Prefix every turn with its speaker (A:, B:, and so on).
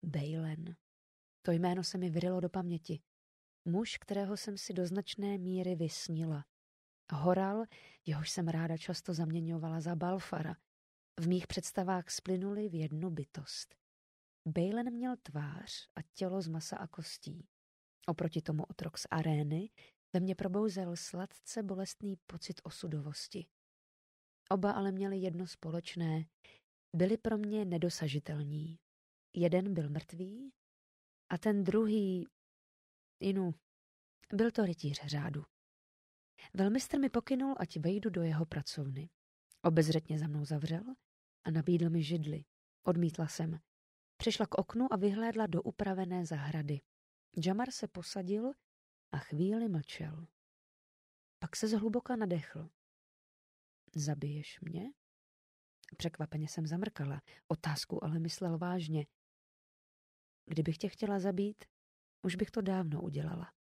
A: Bejlen. To jméno se mi vrylo do paměti. Muž, kterého jsem si do značné míry vysnila. Horal, jehož jsem ráda často zaměňovala za Balfara. V mých představách splynuli v jednu bytost. Bejlen měl tvář a tělo z masa a kostí. Oproti tomu otrok z arény ve mně probouzel sladce bolestný pocit osudovosti. Oba ale měli jedno společné. Byli pro mě nedosažitelní. Jeden byl mrtvý a ten druhý, byl to rytíř řádu. Velmistr mi pokynul, ať vejdu do jeho pracovny. Obezřetně za mnou zavřel a nabídl mi židli. Odmítla jsem. Přišla k oknu a vyhlédla do upravené zahrady. Džamar se posadil a chvíli mlčel. Pak se zhluboka nadechl. Zabiješ mě? Překvapeně jsem zamrkala. Otázku ale myslel vážně. Kdybych tě chtěla zabít, už bych to dávno udělala.